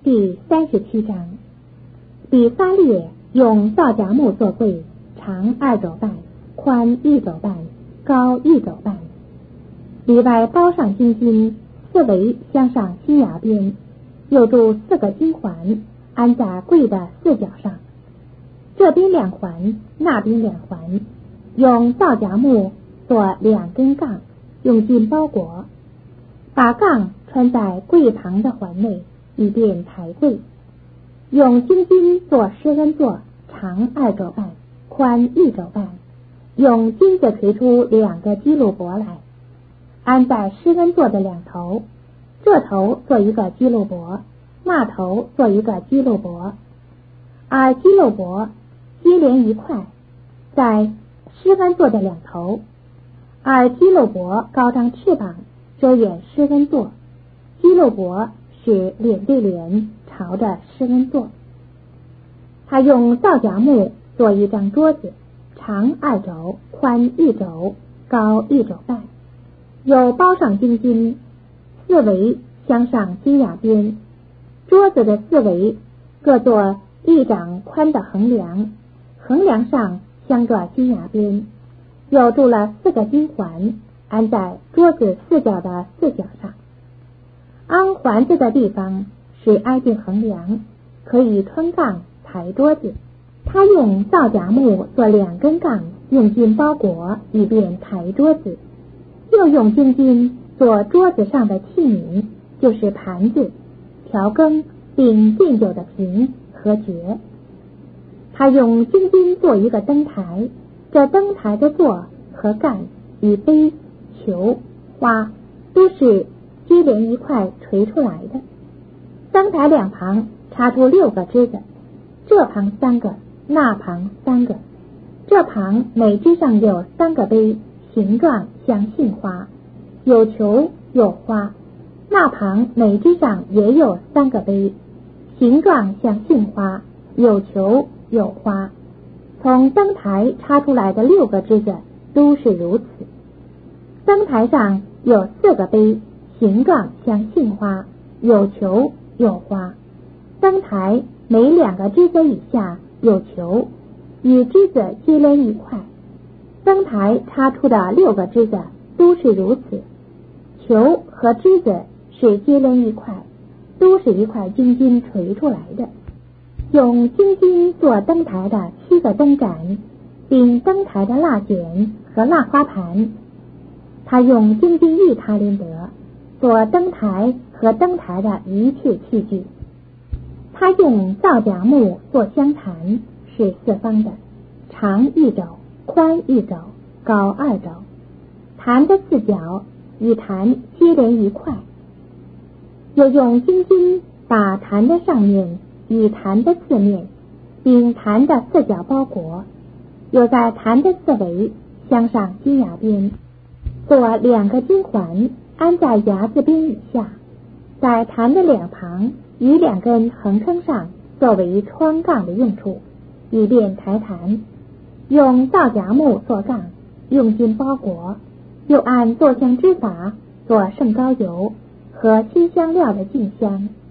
第37章。比萨列用皂荚木做柜，长2肘半，宽1肘半，高1肘半，里外包上金金，四围镶上金牙边，又铸4个金环，安在柜的4角上，这边2环，那边2环，用皂荚木做2根杠，用金包裹，把杠穿在柜旁的环内，以便抬柜。用金金做施恩座，长2肘半，宽1肘半，用金子锤出2个基路伯来，安在施恩座的2头，这头做一个基路伯，那头做一个基路伯，而基路伯接连一块，在施恩座的2头，而基路伯高张翅膀，遮掩施恩座，基路伯是脸对脸朝着施恩座。他用皂荚木做一张桌子，长2肘，宽1肘，高1肘半，有包上金金，四围镶上金牙边，桌子的四围各做1掌宽的横梁，横梁上镶着金牙边，又铸了4个金环，安在桌子4角的4角上。安环子的地方是挨近横梁，可以穿杠抬桌子。他用皂荚木做2根杠，用金包裹，以便抬桌子。又用金金做桌子上的器皿，就是盘子、调羹，并奠酒的瓶和爵。他用金金做一个灯台，这灯台的座和杆与杯、球、花都是接连一块锤出来的。灯台2旁插出6个枝子，这旁3个，那旁3个，这旁每枝上有3个杯，形状像杏花，有球有花，那旁每枝上也有3个杯，形状像杏花，有球有花。从灯台插出来的6个枝子都是如此。灯台上有4个杯，形状像杏花，有球有花。灯台每2个枝子以下有球，与枝子接连一块。灯台插出的6个枝子都是如此，球和枝子是接连一块，都是一块金金锤出来的。用金金做灯台的7个灯盏，并灯台的蜡卷和蜡花盘。他用金金玉塔林德做灯台和灯台的一切器具。他用皂荚木做香坛，是4方的，长1肘，宽1肘，高2肘，坛的4角与坛接连一块。又用金金把坛的上面与坛的4面，并坛的4角包裹，又在坛的4围镶上金牙边，做2个金环，安在牙子边以下，在坛的2旁与2根横撑上，作为穿杠的用处，以便抬坛。用皂荚木做杠，用金包裹，又按坐香之法做圣膏油和新香料的净香。